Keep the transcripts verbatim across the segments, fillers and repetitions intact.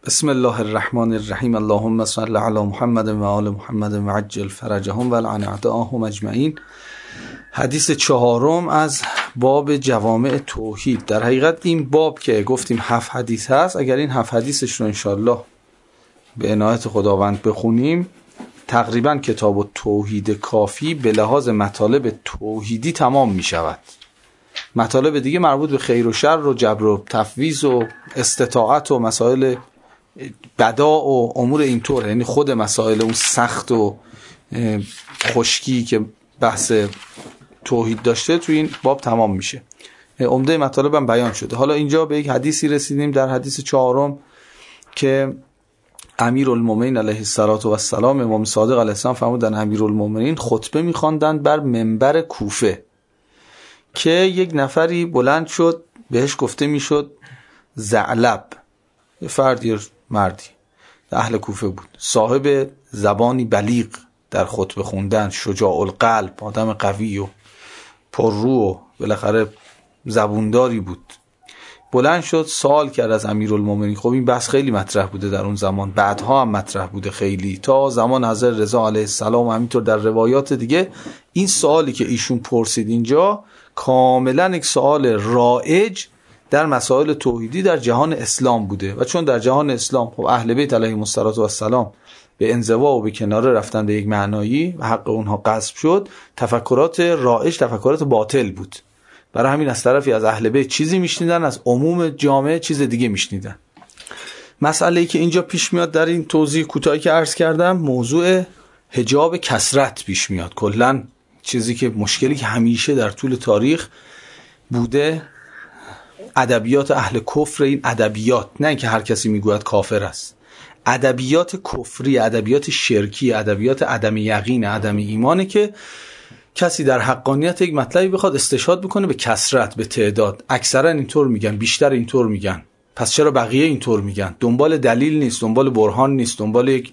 بسم الله الرحمن الرحیم. اللهم صل علی محمد و آل محمد و عجل فرجهم و لعن اعداءهم اجمعین. حدیث چهارم از باب جوامع توحید. در حقیقت این باب که گفتیم هفت حدیث هست، اگر این هفت حدیثش رو انشالله به عنایت خداوند بخونیم، تقریبا کتاب التوحید کافی به لحاظ مطالب توحیدی تمام می شود. مطالب دیگه مربوط به خیر و شر و جبر و تفویض و استطاعت و مسائل بداع و امور اینطور، یعنی خود مسائل اون سخت و خشکی که بحث توحید داشته تو این باب تمام میشه. عمده مطالب هم بیان شده. حالا اینجا به یک حدیثی رسیدیم در حدیث چهارم که امیرالمومنین علیه السلام، امام صادق علیه السلام فرمودن امیرالمومنین خطبه می‌خواندند بر منبر کوفه که یک نفری بلند شد، بهش گفته میشد ثعلب، یه فردی مردی اهل کوفه بود، صاحب زبانی بلیغ در خطبه خوندن، شجاع القلب، آدم قوی و پررو و بالاخره زبونداری بود. بلند شد سوال کرد از امیرالمومنین. خب این بحث خیلی مطرح بوده در اون زمان، بعدها هم مطرح بوده خیلی، تا زمان حضرت رضا علیه السلام و همینطور در روایات دیگه. این سوالی که ایشون پرسید اینجا کاملا یک سوال رایج در مسائل توحیدی در جهان اسلام بوده و چون در جهان اسلام خب اهل بیت علیهم السلام به انزوا و به کناره رفتن به یک معنایی و حق اونها غصب شد، تفکرات رایج تفکرات باطل بود. برای همین از طرفی از اهل بیت چیزی میشنیدن، از عموم جامعه چیز دیگه میشنیدن. مسئله‌ای که اینجا پیش میاد در این توضیح کوتاهی که عرض کردم، موضوع حجاب کثرت پیش میاد. کلاً چیزی که مشکلی که همیشه در طول تاریخ بوده، ادبیات اهل کفر، این ادبیات، نه اینکه هر کسی میگوید کافر است، ادبیات کفری، ادبیات شرکی، ادبیات عدم یقین، عدم ایمانه که کسی در حقانیت یک مطلبی بخواد استشهاد بکنه به کثرت، به تعداد. اکثرا اینطور میگن، بیشتر اینطور میگن، پس چرا بقیه اینطور میگن؟ دنبال دلیل نیست، دنبال برهان نیست، دنبال یک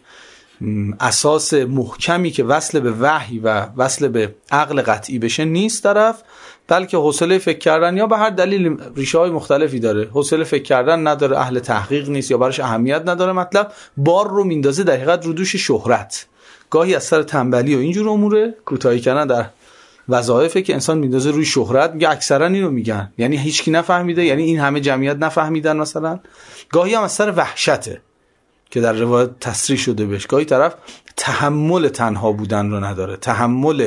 اساس محکمی که وصل به وحی و وصل به عقل قطعی بشه نیست طرف، بلکه حوصله فکر کردن یا به هر دلیل ریشه های مختلفی داره، حوصله فکر کردن نداره، اهل تحقیق نیست یا براش اهمیت نداره، مطلب بار رو میندازه در حقیقت رو دوش شهرت، گاهی از سر تنبلی و اینجور اموره، کوتاهی کردن در وظایفه که انسان میندازه روی شهرت. میگه اکثرا اینو میگن، یعنی هیچکی نفهمیده، یعنی این همه جمعیت نفهمیدن مثلا. گاهی هم از سر وحشته که در روایت تصریح شده بهش، گاهی طرف تحمل تنها بودن رو نداره، تحمل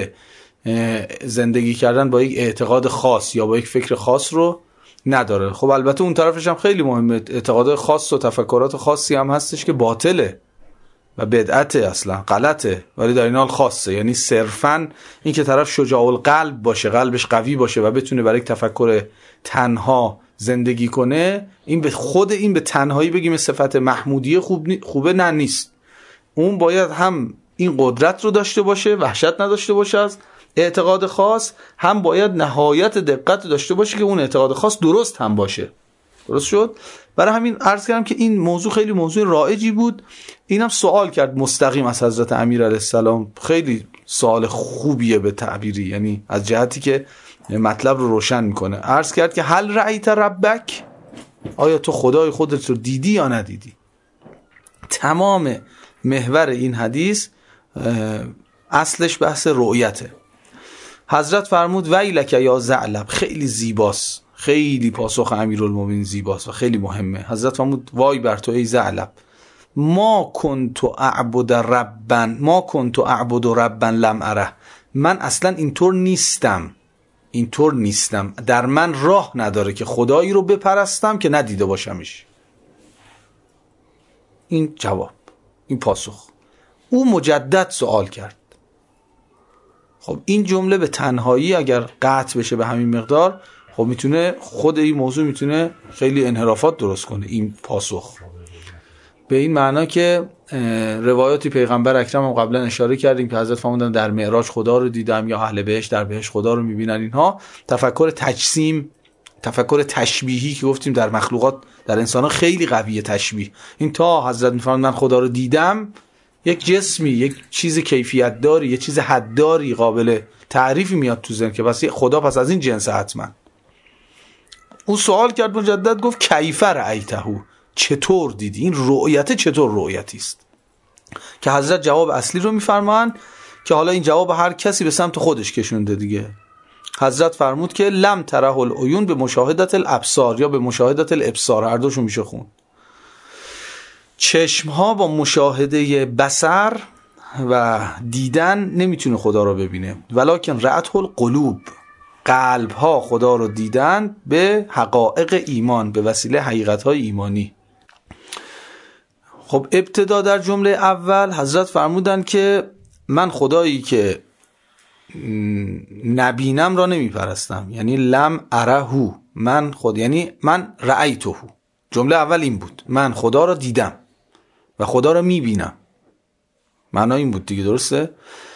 زندگی کردن با یک اعتقاد خاص یا با یک فکر خاص رو نداره. خب البته اون طرفش هم خیلی مهمه، اعتقاد خاص و تفکرات خاصی هم هستش که باطله و بدعته، اصلا غلطه، ولی در این حال خاصه. یعنی صرفاً این که طرف شجاع القلب باشه، قلبش قوی باشه و بتونه برای تفکر تنها زندگی کنه، این به خود این به تنهایی بگیم صفت محمودیه خوب نی... خوبه نه نیست. اون باید هم این قدرت رو داشته باشه، وحشت نداشته باشه از اعتقاد خاص، هم باید نهایت دقت داشته باشه که اون اعتقاد خاص درست هم باشه. درست شد؟ برای همین عرض کردم که این موضوع خیلی موضوع رایجی بود. اینم سوال کرد مستقیم از حضرت امیر علیه السلام، خیلی سوال خوبیه به تعبیری، یعنی از جهتی که مطلب رو روشن میکنه. عرض کرد که هل رأیت ربک، آیا تو خدای خودت رو دیدی یا ندیدی؟ تمام محور این حدیث اصلش بحث رؤیته. حضرت فرمود ویلک یا ثعلب، خیلی زیباست، خیلی پاسخ امیرالمومنین زیباست و خیلی مهمه. حضرت فرمود وای بر تو ای ثعلب، ما کنت اعبد ربا ما کنت اعبد ربا لم اره، من اصلا اینطور نیستم، اینطور نیستم، در من راه نداره که خدایی رو بپرستم که ندیده باشمش. این جواب، این پاسخ. او مجدد سوال کرد. خب این جمله به تنهایی اگر قطع بشه به همین مقدار، خب میتونه خود این موضوع میتونه خیلی انحرافات درست کنه. این پاسخ به این معنا که روایاتی پیغمبر اکرم هم قبلا اشاره کردیم که حضرت فرمودن در معراج خدا رو دیدم، یا اهل بهشت در بهشت خدا رو میبینن. اینها تفکر تجسیم، تفکر تشبیهی که گفتیم در مخلوقات، در انسان خیلی قویه تشبیه. این تا حضرت میفرمودن خدا رو دیدم، یک جسمی، یک چیز کیفیت داری، یک چیز حد داری، قابل تعریفی میاد تو ذهن که پس خدا پس از این جنس حتما. او سوال کرد مجدد، گفت کیف رأیته، چطور دیدی؟ این رؤیت چطور رؤیتی است؟ که حضرت جواب اصلی رو میفرمان که حالا این جواب هر کسی به سمت خودش کشونده دیگه. حضرت فرمود که لم تره العیون به مشاهدت الابصار یا به مشاهدت الابصار، هر دوشون میشه خون. چشم ها با مشاهده بصر و دیدن نمیتونه خدا رو ببینه، ولکن رأت القلوب، قلب ها خدا رو دیدن به حقایق ایمان، به وسیله حقیقت های ایمانی. خب ابتدا در جمله اول حضرت فرمودن که من خدایی که نبینم را نمیپرستم، یعنی لم ارهو، من خود یعنی من رأیتهو. جمله اول این بود، من خدا را دیدم و خدا را میبینم. معنا این بود دیگه، درسته؟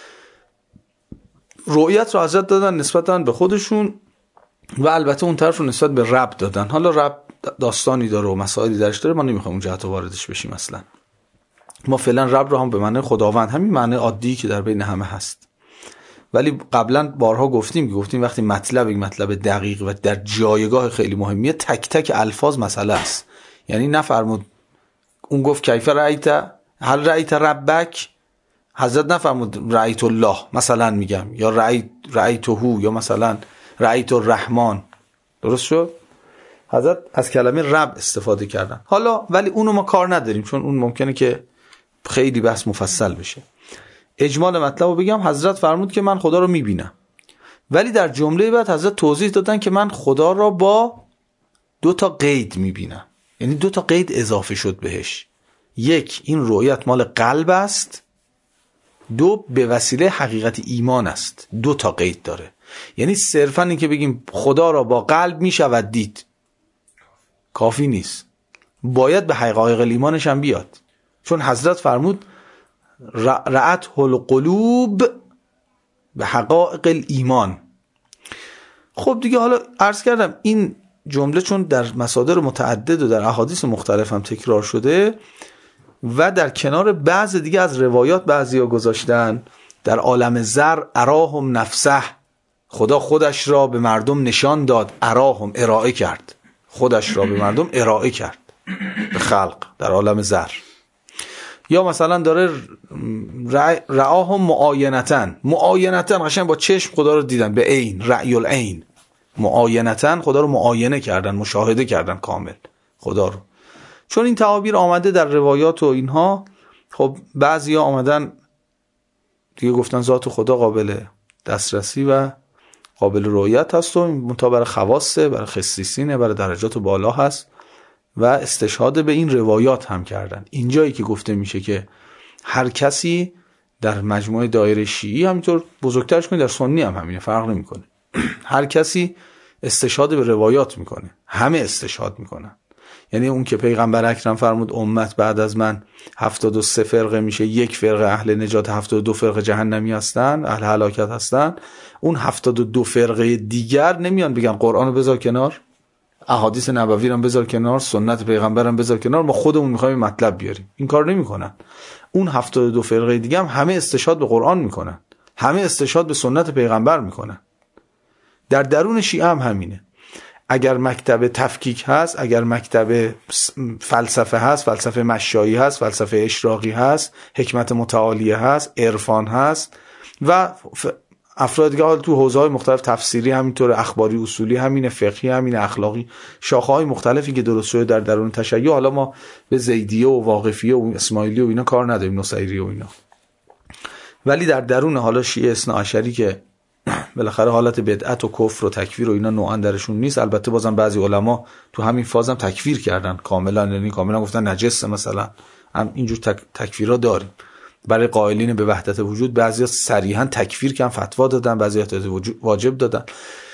رؤیت را حضرت دادن نسبتاً به خودشون و البته اون طرف رو نسبت به رب دادن. حالا رب داستانی داره و مسائلی درش داره، ما نمیخوایم اون جهت واردش بشیم اصلا. ما فعلا رب رو هم به معنی خداوند، همین معنی عادی که در بین همه هست. ولی قبلا بارها گفتیم که گفتیم وقتی مطلب یک مطلب دقیق و در جایگاه خیلی مهمیه، تک تک الفاظ مسئله است. یعنی نفرمود اون گفت کیف رأیت هل رأیت ربک، حضرت نفرمود رأیت الله مثلا میگم، یا رأیت رأیتهو، یا مثلا رأیت الرحمن. درست شد؟ حضرت از کلمه رب استفاده کردن. حالا ولی اونو ما کار نداریم چون اون ممکنه که خیلی بحث مفصل بشه. اجمال مطلب رو بگم، حضرت فرمود که من خدا رو میبینم، ولی در جمله بعد حضرت توضیح دادن که من خدا را با دو تا قید میبینم. یعنی دو تا قید اضافه شد بهش. یک، این رؤیت مال قلب است. دو، به وسیله حقیقت ایمان است. دو تا قید داره. یعنی صرفا این که بگیم خدا را با قلب میشود دید کافی نیست، باید به حقایق ایمانش هم بیاد. چون حضرت فرمود رأت القلوب به حقایق ایمان. خب دیگه حالا عرض کردم این جمله چون در مصادر متعدد و در احادیث مختلف هم تکرار شده و در کنار بعض دیگه از روایات بعضیا گذاشتن، در عالم زر اراهم نفسه، خدا خودش را به مردم نشان داد، اراهم ارائه کرد، خودش را به مردم ارائه کرد به خلق در عالم زر. یا مثلا داره رعاهم معاینتن، معاینتن قشنگ با چشم خدا رو دیدن، به عین، رأی العین، معاینتن خدا رو معاینه کردن، مشاهده کردن کامل خدا رو. چون این تعابیر آمده در روایات و اینها، خب بعضیا آمدن دیگه گفتن ذات خدا قابل دسترسی و قابل رؤیت هست و منتها برای خواصه، برای خصیصینه، برای درجات بالا هست و استشهاد به این روایات هم کردن. اینجایی که گفته میشه که هر کسی در مجموعه دایره شیعی، همینطور بزرگترش کنید در سنی هم همینه، فرق نمیکنه، هر کسی استشهاد به روایات میکنه، همه استشهاد میکنن. یعنی اون که پیغمبر اکرم فرمود امت بعد از من هفتاد و سه فرقه میشه، یک فرقه اهل نجات، هفتاد و دو فرقه جهنمی هستن، اهل هلاکت هستن، اون هفتاد و دو فرقه دیگر نمیان بگن قرآن رو بذار کنار، احادیث نبوی رو بذار کنار، سنت پیغمبر رو بذار کنار، ما خودمون میخوایم مطلب بیاریم. این کار نمیکنن. اون هفتاد و دو فرقه دیگه هم همه استشهاد به قرآن میکنن، همه استشهاد به سنت پیغمبر میکنن. در درون شیعه هم همینه. اگر مکتب تفکیک هست، اگر مکتب فلسفه هست، فلسفه مشایی هست، فلسفه اشراقی هست، حکمت متعالیه هست، عرفان هست و افراد دیگه تو حوزه‌های مختلف، تفسیری همینطور، اخباری اصولی همینه، فقهی همینه، اخلاقی، شاخه‌های مختلفی که درست شده در درون تشیع. حالا ما به زیدیه و واقفیه و اسماعیلی و اینا کار نداریم، نصیری و اینا. ولی در درون حالا شیعه اثنا عشری که بالاخره حالت بدعت و کفر و تکفیر و اینا نوعا درشون نیست، البته بازم بعضی علما تو همین فازم تکفیر کردن کاملا، یعنی کاملا گفتن نجسه مثلا، هم اینجور تک... تکفیرها داریم. برای قائلین به وحدت وجود بعضیا صریحا تکفیر کردن، فتوا دادن، بعضیا واجب دادن.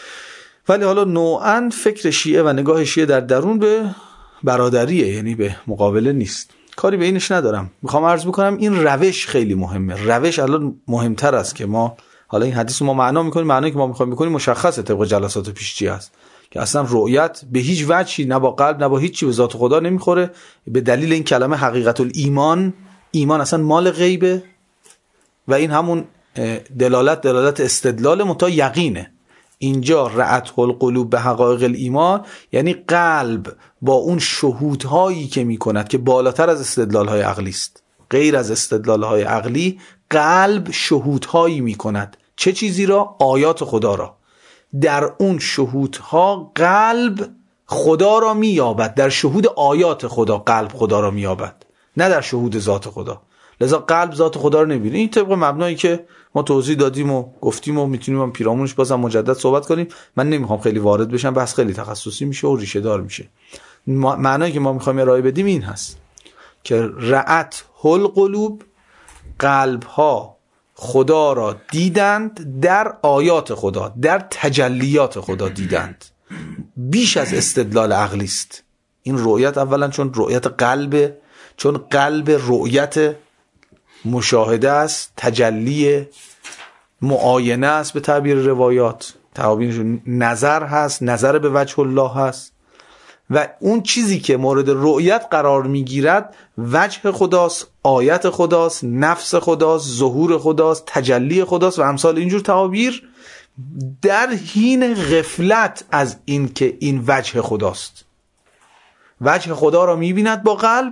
ولی حالا نوعا فکر شیعه و نگاه شیعه در درون به برادریه، یعنی به مقابله نیست. کاری به اینش ندارم. میخوام عرض بکنم این روش خیلی مهمه. روش الان مهمتر است که ما حالا این حدیث رو ما معنا میکنیم، معنایی که ما میخوایم بکنیم مشخصه طبق جلسات پیشچی است که اصلا رؤیت به هیچ وجهی نه با قلب نه با هیچ چی به ذات خدا نمیخوره، به دلیل این کلمه حقیقت الایمان. ایمان اصلا مال غیبه و این همون دلالت دلالت استدلال متا یقینه. اینجا رأت القلوب به حقایق الایمان یعنی قلب با اون شهودهایی که میکند که بالاتر از استدلالهای عقلی است، غیر از استدلالهای عقلی قلب شهودهایی میکند. چه چیزی را؟ آیات خدا را. در اون شهودها قلب خدا را مییابد، در شهود آیات خدا قلب خدا را مییابد، نه در شهود ذات خدا. لذا قلب ذات خدا رو نمیبینه. این طبق مبنایی که ما توضیح دادیم و گفتیم و میتونیم هم پیرامونش بازم مجدد صحبت کنیم. من نمیخوام خیلی وارد بشم، بحث خیلی تخصصی میشه و ریشه دار میشه. معنایی که ما میخوایم ارائه بدیم این هست که رأت القلوب، قلب ها خدا را دیدند در آیات خدا، در تجلیات خدا دیدند، بیش از استدلال عقلی است. این رؤیت اولا چون رؤیت قلب، چون قلب رؤیت مشاهده است، تجلی معاینه است به تعبیر روایات، تعبیرش نظر هست، نظر به وجه الله هست و اون چیزی که مورد رؤیت قرار میگیرد وجه خداست، آیت خداست، نفس خداست، ظهور خداست، تجلی خداست و امثال اینجور تعابیر، در حین غفلت از این که این وجه خداست. وجه خدا را میبیند با قلب،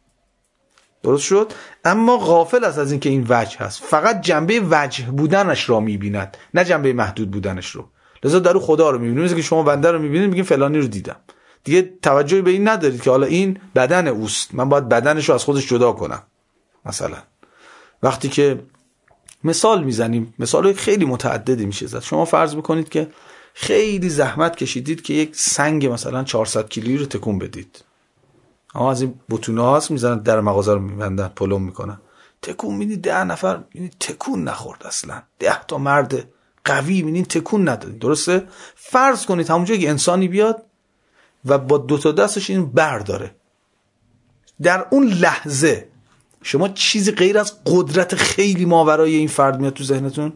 درست شد، اما غافل است از این که این وجه هست، فقط جنبه وجه بودنش را میبیند، نه جنبه محدود بودنش رو. لذا در خدا رو میبینید، مثل که شما بنده رو میبینید میگین فلانی رو دیدم، دیگه توجهی به این ندارید که حالا این بدن اوست، من باید بدنش رو از خودش جدا کنم. مثلا وقتی که مثال میزنیم، مثال خیلی متعددی میشه زد. شما فرض بکنید که خیلی زحمت کشیدید که یک سنگ مثلا چهارصد کیلویی رو تکون بدید. اما از این بتونه هاست میزنن در مغازه رو میبندن، پلم میکنن، تکون میدید، ده نفر میبینید تکون نخورد اصلا، ده تا مرد قوی میبینید تکون نداد. درسته؟ فرض کنید همونجایی که انسانی بیاد و با دو تا دستش این برداره، در اون لحظه شما چیزی غیر از قدرت خیلی ماورای این فرد میاد تو ذهنتون؟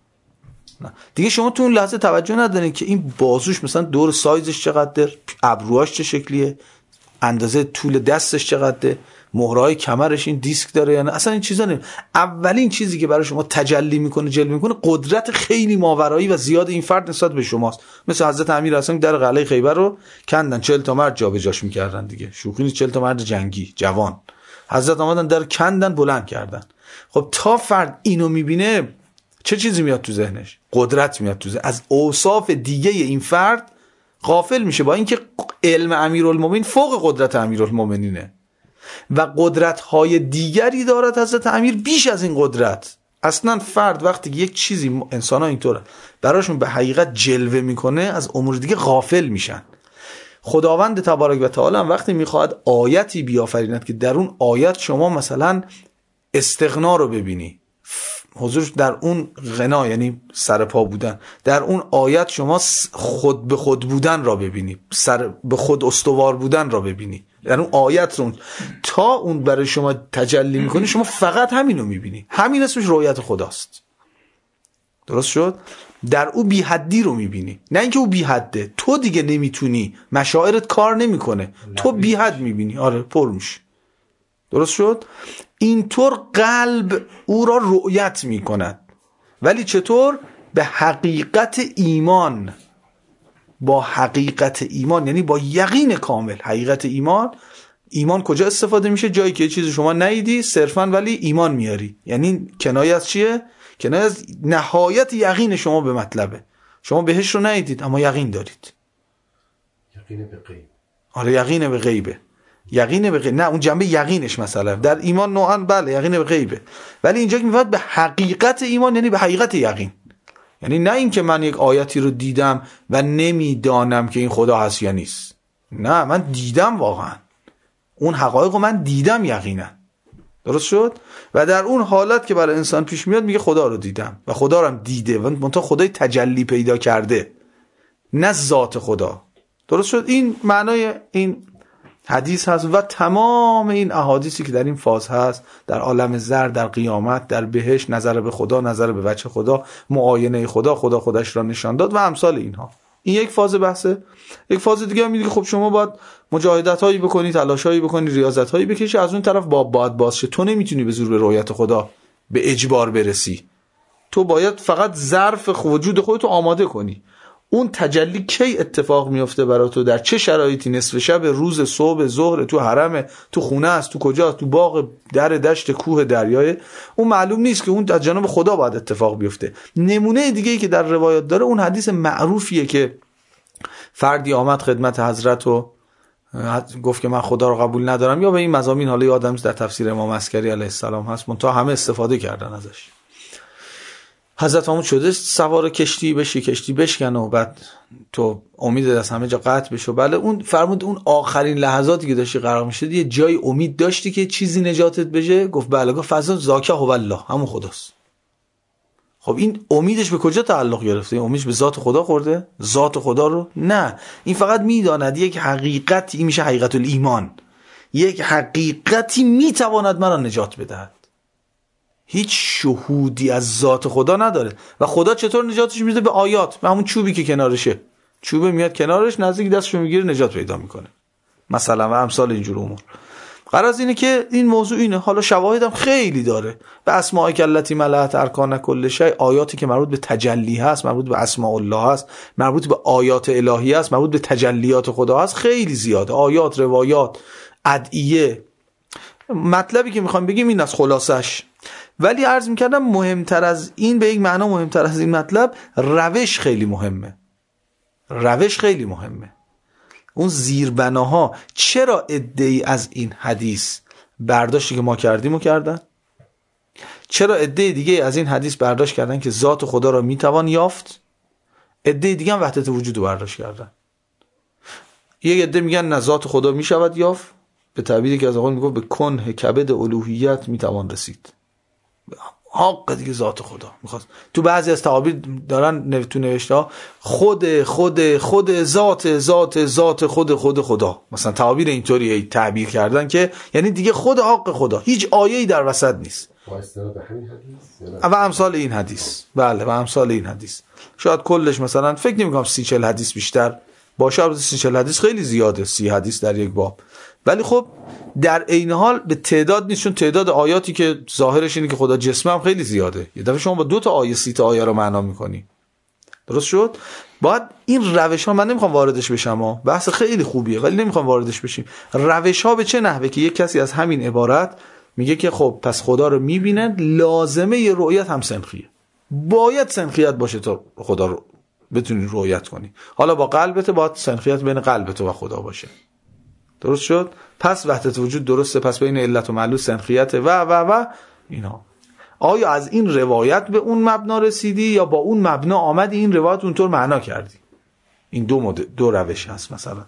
نه دیگه. شما تو اون لحظه توجه ندارین که این بازوش مثلا دور سایزش چقدره، ابروهاش چه شکلیه، اندازه طول دستش چقدره، مهرهای کمرش این دیسک داره یا نه، اصلا این چیزا نه. اولین چیزی که برای شما تجلی میکنه، جلوه میکنه، قدرت خیلی ماورایی و زیاد این فرد نسبت به شماست. مثل حضرت امیر حسن در قلعه خیبر رو کندن، چهل تا مرد جابجاش میکردن دیگه، شوخی نیست، چهل تا مرد جنگی جوان حضرت آمدن در کندن، بلند کردن. خب تا فرد اینو میبینه چه چیزی میاد تو ذهنش؟ قدرت میاد تو ذهن. از اوصاف دیگه این فرد غافل میشه، با اینکه علم امیرالمومنین فوق قدرت امیرالمومنینه و قدرت‌های دیگری دارد حضرت امیر بیش از این قدرت. اصلا فرد وقتی یک چیزی، انسان ها اینطوره، براشون به حقیقت جلوه میکنه، از امور دیگه غافل میشن. خداوند تبارک و تعالی وقتی میخواد آیتی بیافریند که در اون آیت شما مثلا استغنا رو ببینی، حضور در اون غنا یعنی سر پا بودن، در اون آیت شما خود به خود بودن را ببینی، سر به خود استوار بودن را ببینی، در اون آیت رو تا اون برای شما تجلی میکنه، شما فقط همین رو میبینی. همین اسمش رؤیت خداست. درست شد؟ در او بی حدی رو میبینی، نه اینکه او بی حده، تو دیگه نمیتونی، مشاعرت کار نمیکنه، تو بی حد میبینی، آره پر میشه. درست شد؟ اینطور قلب او را رؤیت میکند. ولی چطور؟ به حقیقت ایمان، با حقیقت ایمان یعنی با یقین کامل. حقیقت ایمان، ایمان کجا استفاده میشه؟ جایی که یه چیزی شما ندیدی صرفا ولی ایمان میاری. یعنی کنایه از چیه؟ کنایه از نهایت یقین شما به مطلبه. شما بهش رو ندیدید اما یقین دارید. یقین به غیب. آره یقین به غیبه. یقین به غیب، نه اون جنبه یقینش مثلا در ایمان نوعا بله یقین به غیبه، ولی اینجا که میفهمد به حقیقت ایمان یعنی به حقیقت یقین. یعنی نه این که من یک آیتی رو دیدم و نمیدانم که این خدا هست یا نیست، نه من دیدم، واقعا اون حقایق رو من دیدم یقینا. درست شد؟ و در اون حالت که برای انسان پیش میاد میگه خدا رو دیدم و خدا رو هم دیده و منتها خدای تجلی پیدا کرده، نه ذات خدا. درست شد؟ این معنای این حدیث هست و تمام این احادیثی که در این فاز هست، در عالم زر، در قیامت، در بهشت، نظر به خدا، نظر به وجه خدا، معاینه خدا، خدا خودش را نشان داد و امثال اینها. این یک فاز بحثه. یک فاز دیگه هم میگه خب شما باید مجاهدت هایی بکنی، تلاش هایی بکنی، ریاضت هایی بکشی، از اون طرف باب باید باز شه. تو نمیتونی به زور به رؤیت خدا به اجبار برسی، تو باید فقط ظرف وجود خودتو آماده کنی. اون تجلی کی اتفاق میفته برای تو، در چه شرایطی، نصف شب، روز، صبح، ظهر، تو حرم، تو خونه است، تو کجا، تو باغ، در دشت، کوه، دریای، اون معلوم نیست که اون از جانب خدا باید اتفاق بیفته. نمونه دیگه ای که در روایات داره اون حدیث معروفیه که فردی آمد خدمت حضرت و گفت که من خدا رو قبول ندارم، یا به این مضامین، حالا یادم نیست، در تفسیر امام عسکری علیه السلام هست، منتها همه استفاده کردن ازش. حضرت محمود شده سوار کشتی بشی، کشتی بشکن و بعد تو امید از همه جا قطع بشو. بله اون فرمود اون آخرین لحظاتی که داشتی غرق میشدی یه جای امید داشتی که چیزی نجاتت بشه؟ گفت بله. گفت فضل زاکه هو الله، همون خداست. خب این امیدش به کجا تعلق گرفته؟ این امیدش به ذات خدا خورده؟ ذات خدا رو؟ نه، این فقط میداند یک حقیقتی، این میشه حقیقت الایمان، یک حقیقتی میتواند مرا نجات بدهد. هیچ شهودی از ذات خدا نداره. و خدا چطور نجاتش میده؟ به آیات، به همون چوبی که کنارشه، چوبه میاد کنارش، نزدیک دستشو میگیره، نجات پیدا میکنه مثلا، و امثال اینجور امور. غرض اینه که این موضوع اینه. حالا شواهدم خیلی داره، به اسماء کلتی ملأت ارکان کل شیء، آیاتی که مربوط به تجلی هست، مربوط به اسماء الله هست، مربوط به آیات الهی هست، مربوط به تجلیات خدا هست، خیلی زیاده. آیات، روایات، ادعیه. مطلبی که میخوام بگیم این از خلاصش. ولی عرض میکردم مهمتر از این، به یک معنا مهمتر از این مطلب، روش خیلی مهمه. روش خیلی مهمه. اون زیربناها. چرا عده‌ای از این حدیث برداشتی که ما کردیم و کردن؟ چرا عده دیگه از این حدیث برداشت کردن که ذات خدا را میتوان یافت؟ عده دیگه هم وحدت وجود رو برداشت کردن. یک عده میگن نه، ذات خدا میشود یافت، به تعبیری که از آقا میگه به کنه کبد الوهیت میتوان رسید. حق دیگه ذات خدا میخواد. تو بعضی از تعابیر دارن تو نوشته ها خود خود خود ذات ذات ذات خود خود خدا، مثلا تعابیر اینطوری تعبیر کردن که یعنی دیگه خود حق خدا، هیچ آیه‌ای در وسط نیست. و امثال این حدیث. بله و امثال این حدیث. شاید کلش مثلا فکر نمی‌کنم سی چهل حدیث بیشتر باشه. سی چهل حدیث خیلی زیاده، سی حدیث در یک باب. ولی خب در عین حال به تعداد نیست، چون تعداد آیاتی که ظاهرش اینه که خدا جسمه هم خیلی زیاده. یه دفعه شما با دو تا آیه سی تا آیه رو معنا می‌کنی. درست شد؟ باید این روش ها، من نمیخوام واردش بشم ها، بحث خیلی خوبیه ولی نمیخوام واردش بشیم. روش ها به چه نحوه که یک کسی از همین عبارت میگه که خب پس خدا رو میبینن، لازمه رؤیت هم سنخیه، باید سنخیت باشه تا خدا رو بتونی رؤیت کنی. حالا با قلبت باید سنخیت بین قلبت و خدا باشه. درست شد؟ پس وحدت وجود درسته، پس بین علت و معلول سنخیت و و و اینا. آیا از این روایت به اون مبنا رسیدی یا با اون مبنا آمدی این روایت اونطور معنا کردی؟ این دو مد... دو روش هست. مثلا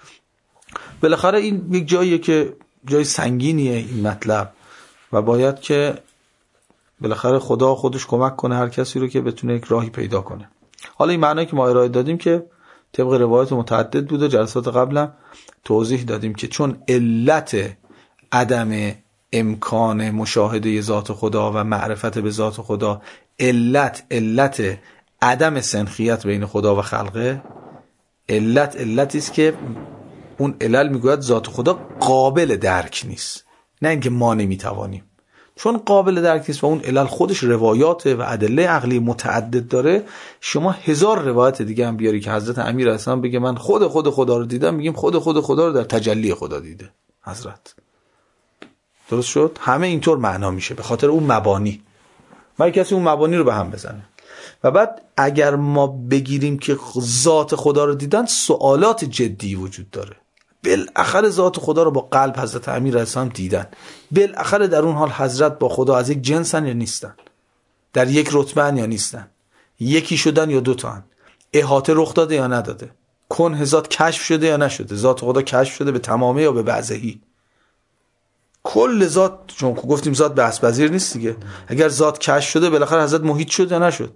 بالاخره این یک جاییه که جای سنگینیه این مطلب و باید که بالاخره خدا خودش کمک کنه هر کسی رو که بتونه یک راهی پیدا کنه. حالا این معنی که ما ارائه دادیم که طبق روایت متعدد بوده، جلسات قبلا توضیح دادیم که چون علت عدم امکان مشاهده ذات خدا و معرفت به ذات خدا علت علت عدم سنخیت بین خدا و خلقه، علت علتی است که اون علل میگوید ذات خدا قابل درک نیست، نه اینکه ما نمیتوانیم. چون قابل درک نیست و اون علل خودش روایات و ادله عقلی متعدد داره، شما هزار روایت دیگه هم بیاری که حضرت امیر اسلام بگه من خود خود خدا رو دیدم، میگیم خود خود خدا رو در تجلی خدا دیده حضرت. درست شد؟ همه اینطور معنا میشه به خاطر اون مبانی. ما کسی اون مبانی رو به هم بزنه. و بعد اگر ما بگیریم که ذات خدا رو دیدن، سوالات جدی وجود داره. بالاخره ذات خدا رو با قلب حضرت امیر اسلام دیدن. بالاخره در اون حال حضرت با خدا از یک جنسن یا نیستن؟ در یک رتبه‌ان یا نیستن؟ یکی شدن یا دوتان؟ احاطه رخ داده یا نداده؟ کنه ذات کشف شده یا نشده؟ ذات خدا کشف شده به تمامه یا به بعضهی؟ کل ذات، چون گفتیم ذات بحث پذیر نیست دیگه، اگر ذات کشف شده بالاخره حضرت محیط شد یا نشد؟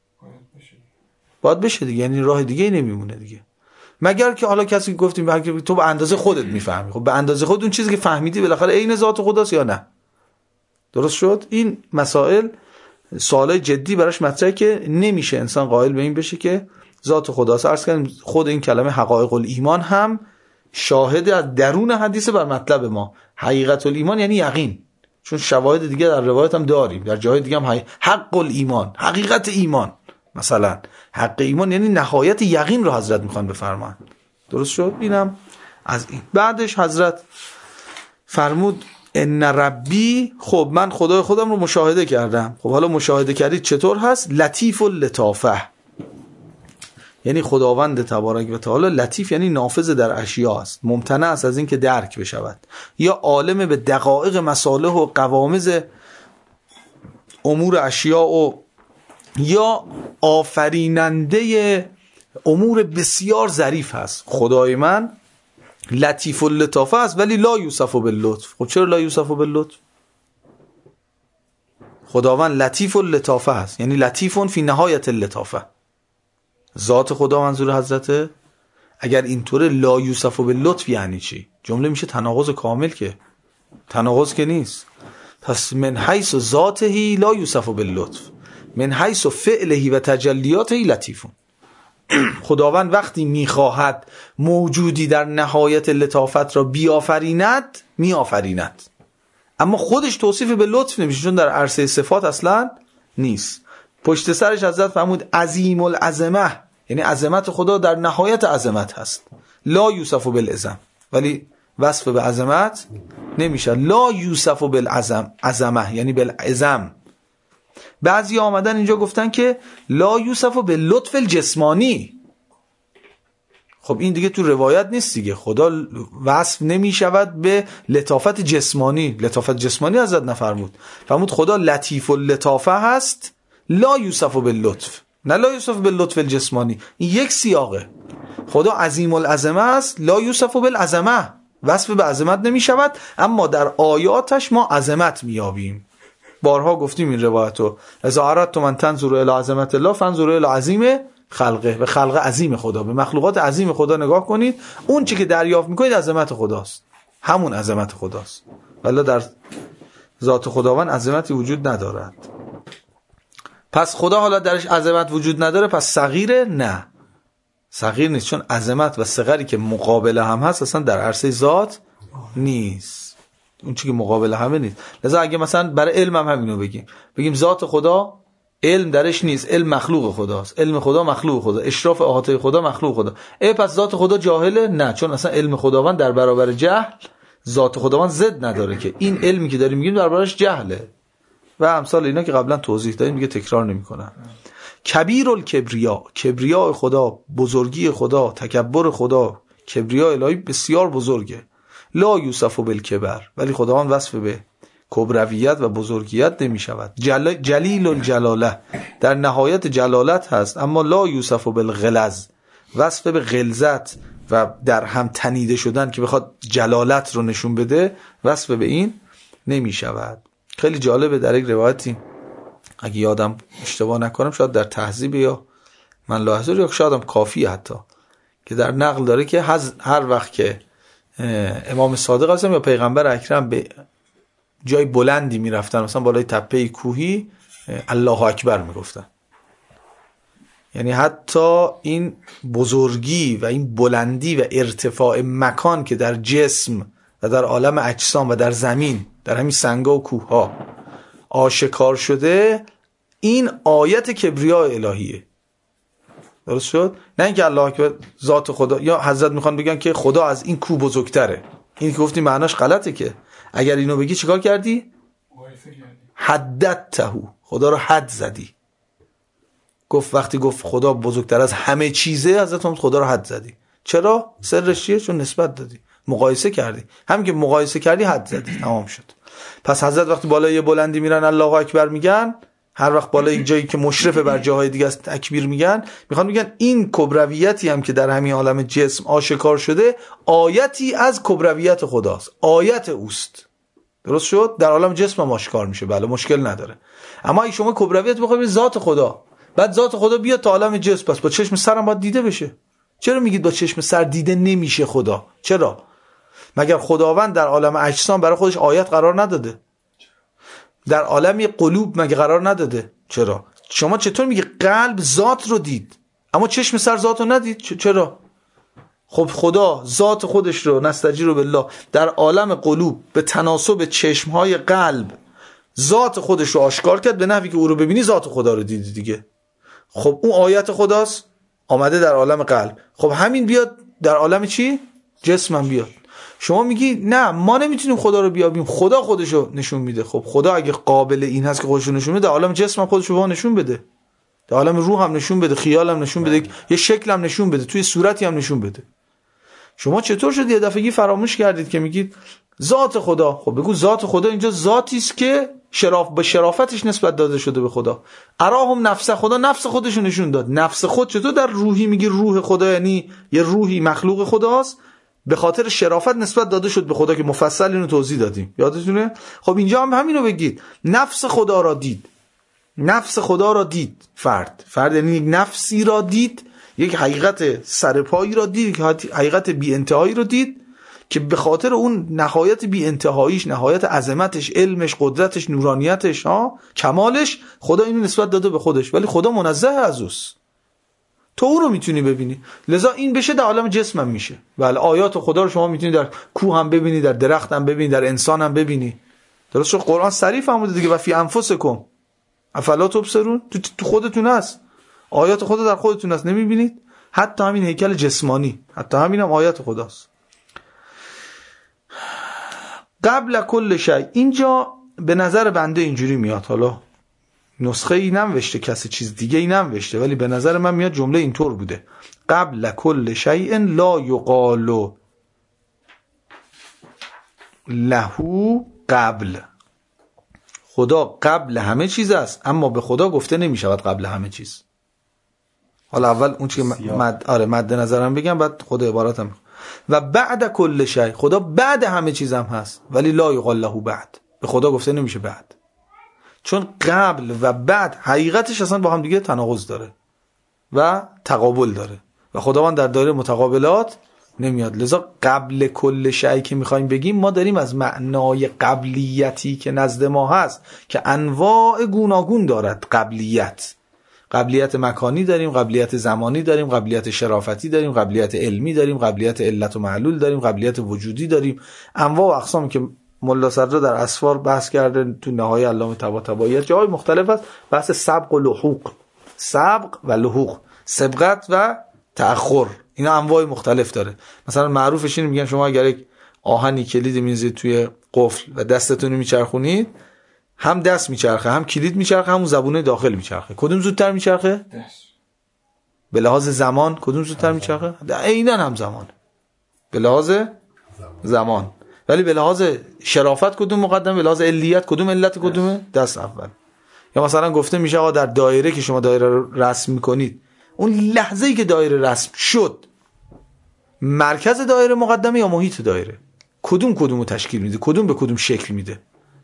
باید بشه دیگه، یعنی راه دیگه ای نمیمونه دیگه. مگر که حالا کسی گفتیم تو به اندازه خودت میفهمی، خب به اندازه خود اون چیزی که فهمیدی بالاخره عین ذات خداست یا نه؟ درست شد؟ این مسائل سوالای جدی براش مطرحه که نمیشه انسان قائل به این بشه که ذات خداست. عرض کردیم خود این کلمه حقایق الایمان هم شاهد از درون حدیث بر مطلب ما. حقیقت الایمان یعنی یقین، چون شواهد دیگه در روایت هم داریم، در جای دیگه هم حق الایمان، حقیقت ایمان. مثلا حق ایمان یعنی نهایت یقین رو حضرت میخوان بفرمان. درست شد؟ اینم از این. بعدش حضرت فرمود ان ربی، خب من خدای خودم رو مشاهده کردم. خب حالا مشاهده کردید چطور هست؟ لطیف و لطافه، یعنی خداوند تبارک و تعالی لطیف یعنی نافذ در اشیاء است، ممتنع است از این که درک بشود، یا عالم به دقایق مصالح و قوامض امور اشیاء، و یا آفریننده امور بسیار ظریف هست. خدای من لطیف و لطافه است ولی لا یوصف باللطف. خب چرا لا یوصف باللطف؟ خداوند لطیف و لطافه است، یعنی لطیفون فی نهایت اللطافه. ذات خدا منظور حضرته. اگر اینطوره لا یوصف باللطف یعنی چی؟ جمله میشه تناقض کامل، که تناقض که نیست. پس من حیث ذاته لا یوصف باللطف، من حیث فعله و تجلیاته لطیفون. خداوند وقتی میخواهد موجودی در نهایت لطافت را بیافریند میآفریند، اما خودش توصیف به لطف نمیشه، چون در عرصه صفات اصلا نیست. پشت سرش حضرت فرمود عظیم العظمه، یعنی عظمت خدا در نهایت عظمت هست. لا یوصف بالعظم، ولی وصف به عظمت نمیشه. لا یوصف بالعظم، عظمه یعنی بالعظم. بعضی آمدن اینجا گفتن که لا یوصف باللطف الجسمانی. خب این دیگه تو روایت نیست دیگه. خدا وصف نمی شود به لطافت جسمانی. لطافت جسمانی حضرت نفرمود، فرمود خدا لطیف و لطافه هست، لا یوصف باللطف، نه لا یوصف باللطف الجسمانی. این یک سیاقه. خدا عظیم العظمه است، لا یوصف بالعظمه، وصف به عظمت نمی شود، اما در آیاتش ما عظمت میابیم. بارها گفتیم این روایتو، اذا اردتم ان تنظروا الی عظمت الله فانظروا الی عظیم خلقه، به خلق عظیم خدا، به مخلوقات عظیم خدا نگاه کنید، اون چی که دریافت میکنید عظمت خداست، همون عظمت خداست. ولی در ذات خداوند عظمتی وجود ندارد. پس خدا حالا درش عظمت وجود نداره، پس صغیره؟ نه، صغیر نیست، چون عظمت و صغری که مقابل هم هست اصلا در عرصه ذات نیست، اون چی که مقابل همه نیست. لذا اگه مثلا برای علم هم همینو بگیم، بگیم ذات خدا علم درش نیست، علم مخلوق خداست، علم خدا مخلوق خدا، اشراف احاطه خدا مخلوق خدا، ای پس ذات خدا جاهله؟ نه، چون اصلا علم خداوند در برابر جهل ذات خداوند ضد نداره، که این علمی که داریم میگیم در برابرش جهله و امثال اینا که قبلا توضیح دادیم دیگه تکرار نمیکنم. کبیر الکبریا، کبریا خدا، بزرگی خدا، تکبر خدا، کبریا الهی بسیار بزرگه. لا یوصف بالکبر، ولی خداوند وصف به کبرویت و بزرگیت نمی شود. جل... جلیل الجلاله، در نهایت جلالت هست، اما لا یوصف بالغلظ، وصف به غلظت و در هم تنیده شدن که بخواد جلالت رو نشون بده، وصف به این نمی شود. خیلی جالبه، در یک روایتی اگه یادم اشتباه نکنم شاید در تهذیب یا من لاحظه یا شاید هم کافی حتی، که در نقل داره که هر وقت که امام صادق هستم یا پیغمبر اکرم به جای بلندی میرفتن، مثلا بالای تپه کوهی، الله اکبر میگفتن. یعنی حتی این بزرگی و این بلندی و ارتفاع مکان که در جسم و در عالم اجسام و در زمین، در همین سنگا و کوه ها آشکار شده، این آیت کبریا الهیه. درست شد؟ نه اینکه الله اکبر ذات خدا، یا حضرت میخوان بگن که خدا از این کوه بزرگتره. این که گفتی معناش غلطه، که اگر اینو بگی چیکار کردی؟ حددتهو، خدا رو حد زدی. گفت وقتی گفت خدا بزرگتر از همه چیزه، حضرت هم خدا رو حد زدی. چرا؟ سرش چیه؟ چون نسبت دادی، مقایسه کردی. همین که مقایسه کردی حد زدی، تمام شد. پس حضرت وقتی بالای بلندی میرن الله اکبر میگن، هر وقت بالای جایی که مشرف بر جاهای دیگه است تکبیر میگن، میخوان میگن این کبرویتی هم که در همین عالم جسم آشکار شده، آیتی از کبرویت خداست، آیت اوست. درست شد؟ در عالم جسم هم آشکار میشه، بله مشکل نداره. اما اگه شما کبرویت بخواید ذات خدا، بعد ذات خدا بیاد تا عالم جسم، پس با چشم سر هم باید دیده بشه. چرا میگید با چشم سر دیده نمیشه خدا؟ چرا؟ مگر خداوند در عالم اجسام برای خودش آیت قرار نداده؟ در عالم قلوب مگه قرار نداده؟ چرا؟ شما چطور میگه قلب ذات رو دید اما چشم سر ذات رو ندید؟ چرا؟ خب خدا ذات خودش رو نستجیر بالله در عالم قلوب به تناسب چشمهای قلب ذات خودش رو آشکار کرد، به نحوی که او رو ببینی ذات خدا رو دیدی دیگه. خب اون آیت خداست، آمده در عالم قلب. خب همین بیاد در عالم چی؟ جسمم بیاد. شما میگی نه ما نمیتونیم خدا رو بیابیم، خدا خودشو نشون میده. خب خدا اگه قابل این هست که خودشو نشون بده، در عالم جسمم خودشو به نشون بده، در عالم روح هم نشون بده، خیال هم نشون بده، یه شکل هم نشون بده، توی صورتی هم نشون بده. شما چطور شد یه دفعگی فراموش کردید که میگید ذات خدا؟ خب بگو ذات خدا اینجا ذاتی است که شراف به شرافتش نسبت داده شده به خدا. اراهم نفس خدا، نفس خودشو نشون داد. نفس خود چطور در روحی میگی روح خدا یعنی یه روحی مخلوق خداست؟ به خاطر شرافت نسبت داده شد به خدا که مفصل اینو توضیح دادیم، یادتونه؟ خب اینجا هم همینو بگید، نفس خدا را دید. نفس خدا را دید فرد، فرد یعنی یک نفسی را دید، یک حقیقت سرپایی را دید، یک حقیقت بی انتهایی را دید که به خاطر اون نهایت بی انتهاییش، نهایت عظمتش، علمش، قدرتش، نورانیتش، ها کمالش، خدا اینو نسبت داده به خودش، ولی خدا منزه از اوست. تو اون رو میتونی ببینی، لذا این بشه در عالم جسم هم میشه. ولی آیات خدا رو شما میتونی در کوه هم ببینی، در درخت هم ببینی، در انسان هم ببینی. درست شد؟ قرآن صریح فرموده دیگه، و فی انفسکم افلا تبصرون، تو خودتون هست، آیات خدا در خودتون هست، نمیبینید؟ حتی همین هیکل جسمانی، حتی همین هم آیات خداست. قبل کل شی، اینجا به نظر بنده اینجوری میاد، حالا نسخه ای ننوشته کسی، چیز دیگه ای ننوشته، ولی به نظر من میاد جمله اینطور بوده: قبل کل شیء لا یقال له قبل. خدا قبل همه چیز است، اما به خدا گفته نمیشود قبل همه چیز. حالا اول اون چیزی که مد آره مد نظرم بگم، بعد خود عبارتم. و بعد کل شیء، خدا بعد همه چیز هم هست، ولی لا یقال له بعد، به خدا گفته نمیشه بعد، چون قبل و بعد حقیقتش اصلا با هم دیگه تناقض داره و تقابل داره و خداوند در دایره متقابلات نمیاد. لذا قبل کل شیء که میخوایم بگیم، ما داریم از معنای قبلیتی که نزد ما هست که انواع گوناگون دارد. قبلیت، قبلیت مکانی داریم، قبلیت زمانی داریم، قبلیت شرافتی داریم، قبلیت علمی داریم، قبلیت علت و معلول داریم، قبلیت وجودی داریم، انواع و اقسامی که ملا صدرا در اسفار بحث کرده، تو نهایه علامه طباطبایی جای مختلف است، بحث سبق و لحوق، سبق و لحوق، سبقت و تأخر، اینا انواع مختلف داره. مثلا معروفش اینه، میگن شما اگر یک آهنی کلید میذارید توی قفل و دستتون رو میچرخونید، هم دست میچرخه، هم کلید میچرخه، هم زبونه داخل میچرخه. کدوم زودتر میچرخه؟ دست. به لحاظ زمان کدوم زودتر میچرخه؟ عیناً هم زمان. به لحاظ زمان. ولی به لحاظ شرافت کدوم مقدم؟ به لحاظ علیت کدوم علت کدومه؟ دست اول. یا مثلا گفته میشه آقا در دایره که شما دایره رو رسم میکنید، اون لحظه‌ای که دایره رسم شد، مرکز دایره مقدمه یا محیط دایره؟ کدوم کدومو تشکیل میده؟ کدوم به کدوم شکل میده؟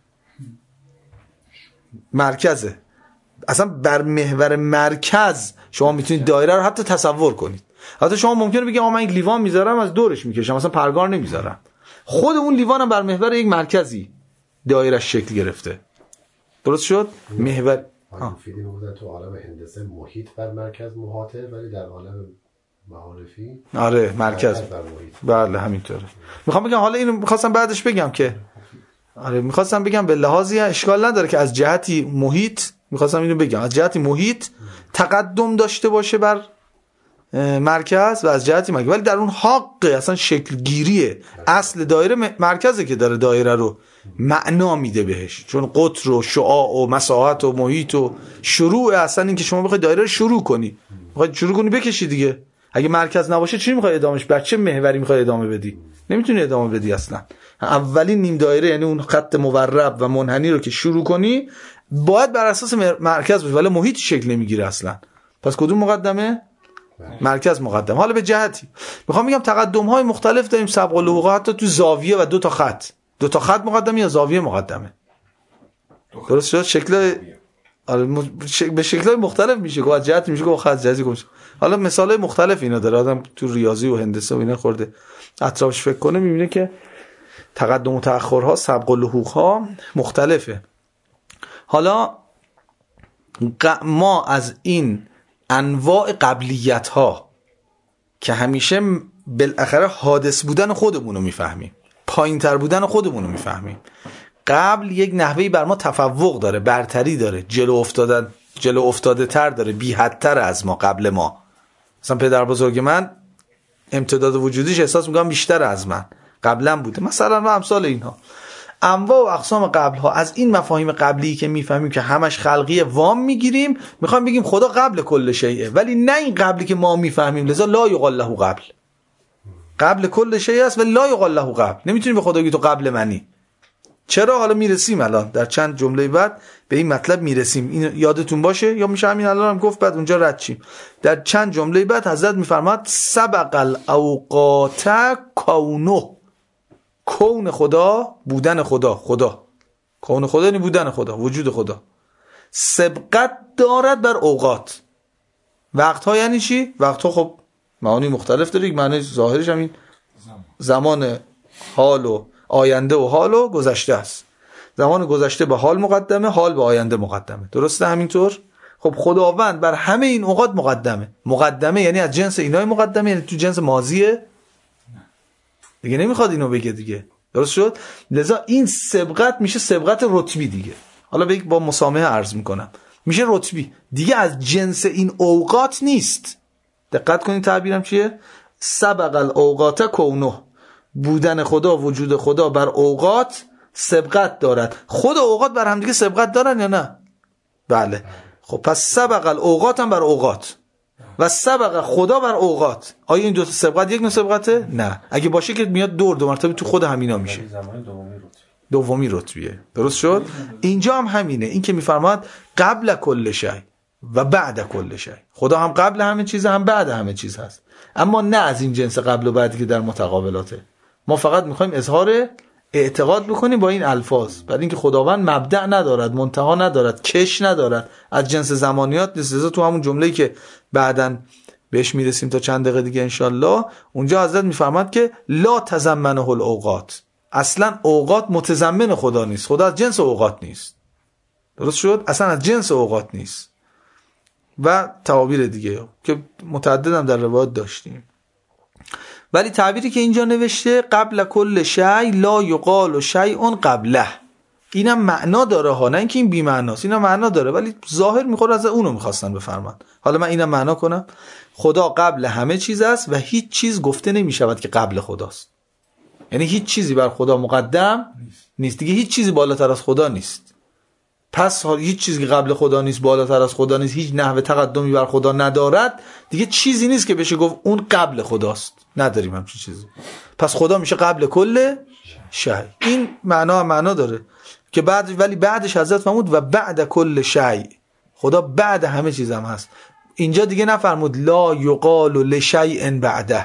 مرکزه. اصلا بر محور مرکز شما میتونید دایره رو حتی تصور کنید. حتی شما ممکنه بگید آقا من یک لیوان میذارم از دورش میکشم، مثلا پرگار نمیذارم، خود اون لیوان هم بر محور یک مرکزی دایرش شکل گرفته. درست شد؟ محور فیدی بودن تو عالم هندسه محیط بر مرکز محاطه، ولی در عالم معارفی آره مرکز بر محیط. بله همینطوره. میخوام بگم، حالا اینو میخواستم بعدش بگم که آره میخواستم بگم به لحاظی اشکال نداره که از جهتی محیط، میخواستم اینو بگم از جهتی محیط تقدم داشته باشه بر مرکز و از جهتی مرکز، ولی در اون حق اصلا شکل گیریه اصل دایره مرکزه که داره دایره رو معنا میده بهش، چون قطر و شعاع و مساحت و محیط و شروع اصلا این که شما بخواید دایره رو شروع کنی، بخواید شروع کنی بکشی دیگه، اگه مرکز نباشه چی میخوای ادامهش؟ بر چه محوری میخوای ادامه بدی؟ نمیتونی ادامه بدی اصلا. اولین نیم دایره یعنی اون خط مورب و منحنی رو که شروع کنی باید بر اساس مرکز باشه، ولی محیط شکل نمیگیره اصلا. پس کدوم مقدمه؟ مرکز مقدم. حالا به جهتی میخوام بگم تقدم های مختلف داریم، سبق و لحوق، حتی تو زاویه و دو تا خط، دو تا خط مقدمه یا زاویه مقدمه. درست شد؟ شکل به شکل‌های مختلف میشه گفت، جهت میشه گفت، خط جزئی گفت. حالا مثالای مختلف اینا داره، آدم تو ریاضی و هندسه و اینا خورده اطرافش فکر کنه میبینه که تقدم و تأخرها، سبق و لحوق‌ها مختلفه. حالا ما از این انواع قبلیت ها که همیشه بالاخره حادث بودن خودمون رو میفهمیم، پایین تر بودن خودمون رو میفهمیم. قبل یک نحوهی بر ما تفوق داره، برتری داره، جلو افتادن جلو افتاده تر داره، بی حدتر از ما، قبل ما. مثلا پدر بزرگ من امتداد وجودیش احساس میکنم بیشتر از من، قبلا بوده مثلا و امثال اینها. انواع و اقسام قبل ها، از این مفاهیم قبلی که میفهمیم که همش خلقی وام میگیریم، میخوایم بگیم خدا قبل کل شیء، ولی نه این قبلی که ما میفهمیم. لذا لا یقال له قبل، قبل کل شیء است ولی لا یقال له قبل. نمیتونیم به خدا بگی تو قبل منی. چرا؟ حالا میرسیم الان در چند جمله بعد به این مطلب میرسیم، این یادتون باشه یا میشه همین الان هم گفت بعد اونجا رد شیم. در چند جمله بعد حضرت میفرماد سبق الاوقات کونه، کون خدا، بودن خدا، خدا کون خدا یعنی بودن خدا، وجود خدا سبقت دارد بر اوقات. وقت ها یعنی چی؟ وقت ها خب معانی مختلف داره، معنی ظاهرش همین زمان، حال و آینده و حال و گذشته است. زمان گذشته به حال مقدمه، حال به آینده مقدمه، درسته همینطور؟ خب خداوند بر همه این اوقات مقدمه. مقدمه یعنی از جنس اینای مقدمه، یعنی تو جنس ماضیه دیگه، نمیخواد اینو بگه دیگه، درست شد؟ لذا این سبقت میشه سبقت رتبی دیگه. حالا به یک با مسامحه عرض میکنم، میشه رتبی دیگه، از جنس این اوقات نیست. دقت کنید تعبیرم چیه؟ سبق الاوقات کونه، بودن خدا، وجود خدا بر اوقات سبقت دارد. خود اوقات بر هم دیگه سبقت دارن یا نه؟ بله. خب پس سبق الاوقات هم بر اوقات و سبق خدا بر اوقات، آیا این دو تا سبقت یک نوع سبقته؟ نه. اگه باشه که میاد دور دو مرتبه تو خود همینا میشه، دومی رتبیه، درست شد؟ اینجا هم همینه، این که میفرماد قبل کل شیء و بعد کل شیء. خدا هم قبل همه چیز هم بعد همه چیز هست، اما نه از این جنس قبل و بعدی که در متقابلاته. ما فقط میخوایم اظهار اعتقاد بکنیم با این الفاظ، بعد اینکه خداوند مبدأ ندارد، منتها ندارد، کش ندارد، از جنس زمانیات نیست. لذا تو همون جمله‌ای که بعداً بهش میرسیم تا چند دقیقه دیگه انشالله، اونجا حضرت میفرماد که لا تضمنه الاوقات، اصلا اوقات متضمن خدا نیست، خدا از جنس اوقات نیست، درست شد؟ اصلا از جنس اوقات نیست. و تعابیر دیگه که متعددم در روایات داشتیم. ولی تعبیری که اینجا نوشته قبل کل شیء لا یقال شیء قبله، اینم معنا داره ها، نه اینکه این بی معناست، اینم معنا داره ولی ظاهر میخوره از اونو میخواستن بفرمان. حالا من اینم معنا کنم، خدا قبل همه چیز است و هیچ چیز گفته نمیشود که قبل خداست. یعنی هیچ چیزی بر خدا مقدم نیست دیگه، هیچ چیزی بالاتر از خدا نیست. پس هیچ چیزی که قبل خدا نیست، بالاتر از خدا نیست، هیچ نحوه تقدمی بر خدا ندارد، دیگه چیزی نیست که بشه گفت اون قبل خداست. نداریم همچین چیزی. پس خدا میشه قبل کل شیء. این معنا معنا داره که بعد، ولی بعدش حضرت فرمود و بعد کل شیء، خدا بعد همه چیز هم هست. اینجا دیگه نفرمود لا یقال لشیء بعده،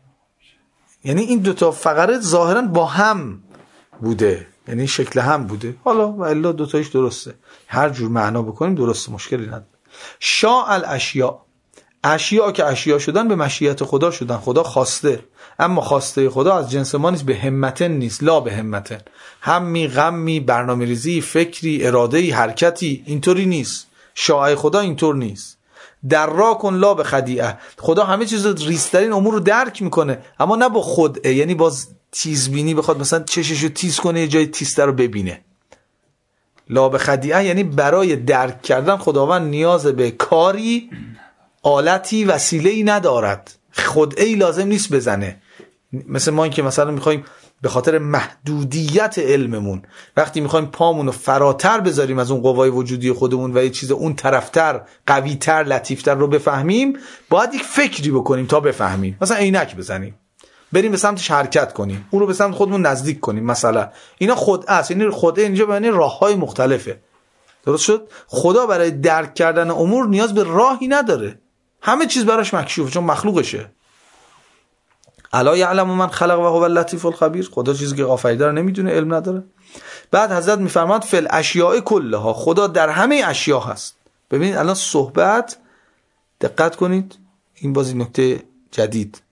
یعنی این دوتا فقره ظاهرا با هم بوده، یعنی شکل هم بوده. حالا و الا دوتایش درسته، هر جور معنا بکنیم درسته، مشکلی نداره. شاء الاشیاء، اشیاء که اشیاء شدن به مشیت خدا شدن، خدا خواسته، اما خواسته خدا از جنس ما نیست، به همتن نیست، لا به همتن، همی غمی برنامه ریزی فکری ارادهی حرکتی اینطوری نیست. شاء خدا اینطور نیست. در را کن لا به خدیعه، خدا همه چیز ریزترین امور رو درک میکنه اما نه با خدعه، یعنی باز تیزبینی بخواد مثلا چششو تیز کنه یه جای تیزتر رو ببینه. لا به خدیعه یعنی برای درک کردن خداوند نیاز به کاری، آلتی، وسیله‌ای ندارد، خدعه‌ای لازم نیست بزنه. مثل ما این که مثلا میخوایم به خاطر محدودیت علممون وقتی میخوایم پامون رو فراتر بذاریم از اون قوای وجودی خودمون و یه چیز اون طرفتر، قویتر، لطیفتر رو بفهمیم، باید یک فکری بکنیم تا بفهمیم. مثلا عینک بزنیم، بریم به سمتش حرکت کنیم، اون رو به سمت خودمون نزدیک کنیم مثلا. اینا خدعه است. یعنی خدعه اینجا به معنی راههای مختلفه، درست شد؟ خدا برای درک کردن امور نیاز به راهی نداره، همه چیز براش مکشوفه چون مخلوقشه. الا یعلم من خلق و هو اللطیف الخبیر، خدا چیزی که آفریده رو نمیدونه، علم نداره. بعد حضرت میفرماد فل اشیاء کلها، خدا در همه اشیا هست. ببینید الان صحبت، دقت کنید، این بازی نکته جدید.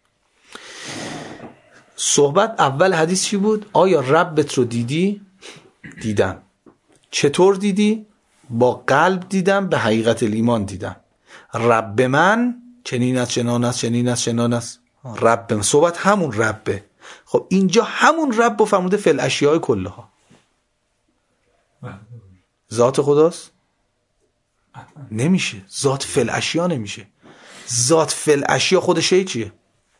صحبت اول حدیث چی بود؟ آیا ربت رو دیدی؟ دیدم. چطور دیدی؟ با قلب دیدم، به حقیقت ایمان دیدم. رب من چنین است، چنان است، چنین است، چنان است. رب من، صحبت همون ربه. خب اینجا همون رب رو فرموده فل اشیاء کلها. ذات خداست؟ نمیشه. ذات فل اشیا نمیشه. ذات فل اشیا خود شی چیه؟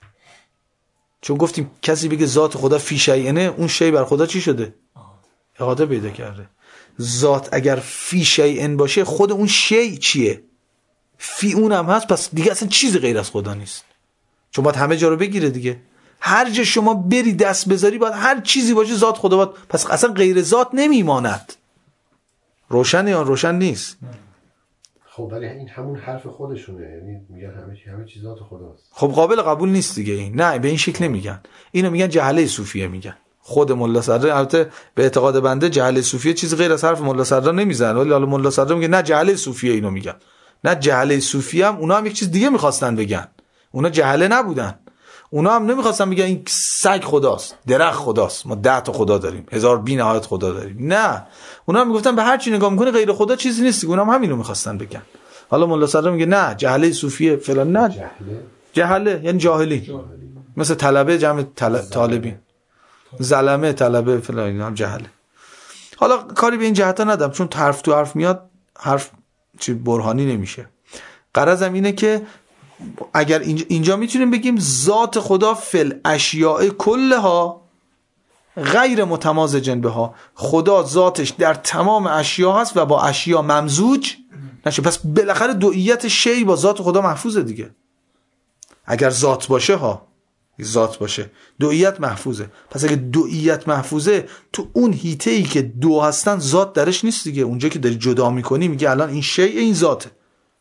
چون گفتیم کسی بگه ذات خدا فی شیئنه، اون شی بر خدا چی شده؟ احاطه پیدا کرده. ذات اگر فی شیئن باشه، خود اون شی چیه؟ فی اونم هست، پس دیگه اصلا چیزی غیر از خدا نیست. چون باید همه جا رو بگیره دیگه. هر جا شما بری دست بذاری باید هر چیزی باشه ذات خدا باید، پس اصلا غیر ذات نمیماند. روشن یا روشن نیست؟ خب ولی این همون حرف خودشونه، یعنی میگن همه چی همه چیز ذات خداست. خب قابل قبول نیست دیگه این. نه به این شکل نمیگن. اینو میگن جهله صوفیه میگن. خود ملا صدرا البته به اعتقاد بنده جهله صوفیه چیز غیر از حرف ملا صدرا نمیزنه، ولی حالا ملا صدرا میگه نه جهله صوفیه اینو میگن. نه جهله صوفیه هم اونا هم یک چیز دیگه میخواستن بگن. اونا جهله نبودن. اونا هم نمیخواستن بگن این سگ خداست، درخت خداست، ما ده تا خدا داریم، هزار بی نهایت خدا داریم. نه، اونا هم میگفتن به هر چی نگاه میکنی غیر خدا چیزی نیست. اونا هم همینو میخواستن بگن. حالا ملا صدرا میگه نه جهله صوفیه فلان. نه جهله جهله یعنی جاهلی، جاهلی. مثل طلبه جمع طل... طالبین، زلمه طلبه فلان، اینا هم جهله. حالا کاری به این جهتا ندارم، چون حرف تو حرف میاد، حرف چی برهانی نمیشه. غرضم اینه که اگر اینجا, اینجا میتونیم بگیم ذات خدا فل اشیاء کلها غیر متمازجن بها، خدا ذاتش در تمام اشیا هست و با اشیا ممزوج نشه. پس بالاخره دوئیت شی با ذات خدا محفوظه دیگه. اگر ذات باشه ها، ذات باشه، دوئیت محفوظه. پس اگه دوئیت محفوظه، تو اون هیته‌ای که دو هستن ذات درش نیست دیگه. اونجا که داری جدا میکنی میگه الان این شی این ذاته،